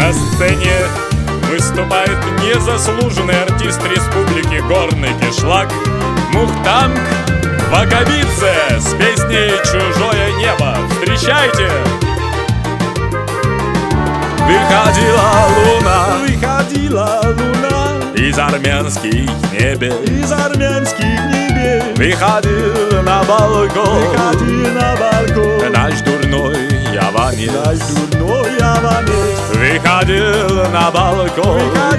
На сцене выступает незаслуженный артист республики Горный Кишлак Мухтанг Вакабидзе с песней «Чужое небо». Встречайте! Выходила луна из армянских небес, выходил на балкон наш дурной яванец, выходил на балкон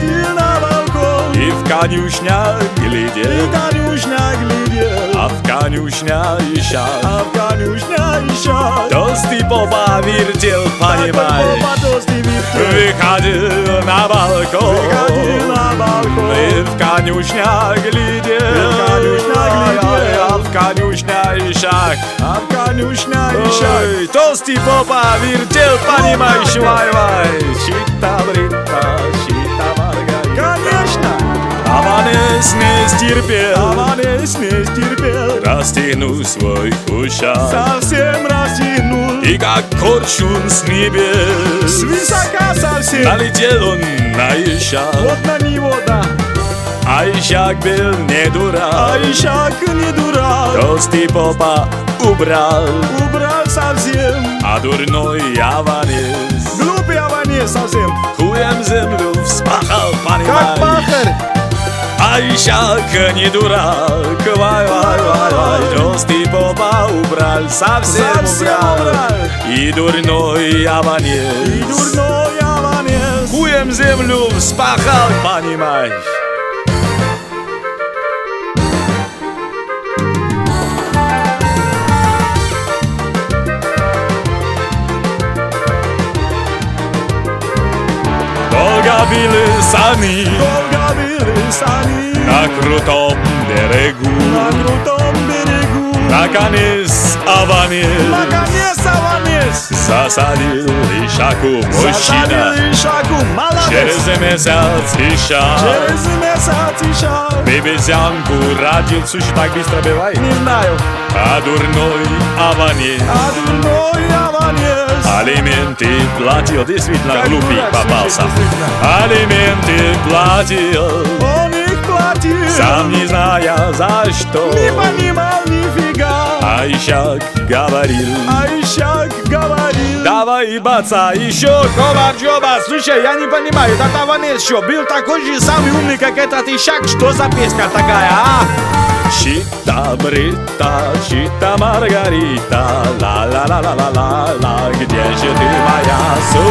и в конюшнях глядел, а в конюшнях ищал, толстый попа вертел, понимаешь. Выходил на балкон и в конюшнях глядел, а в конюшнях ищак, толстый попа вертел, понимаешь, вай-вай. Чита-брита, чита-маргарита. Конечно! Аванес не стерпел, растянул свой кушак, совсем растянул, и как корчун с небес, свысока совсем, налетел он на ищак, вот на него, да. А ищак был не дурак, толстый попа убрал совсем, а дурной аванес, глупый аванес совсем, хуем землю вспахал, понимаешь, как пахарь. А ищак не дурак, вай-вай-вай-вай, толстый попа убрал, совсем убрал, и дурной аванес, хуем землю вспахал, понимаешь. Долго били сани на крутом берегу, наконец аванес засадил ишаку мужчина. Через месяц ищак бебезянку родил. Слушай, так быстро бывает? Не знаю. А дурной аванес алименты платил, действительно глупый попался. Алименты платил, он их платил, сам не зная за что, не понимал нифига. А ищак говорил, давай, баца, еще хова-джоба. Слушай, я не понимаю, этот аванес что, был такой же самый умный, как этот ищак? Что за песня такая, а? Чита-брита, чита-маргарита, ла-ла-ла-ла-ла-ла, где же ты, моя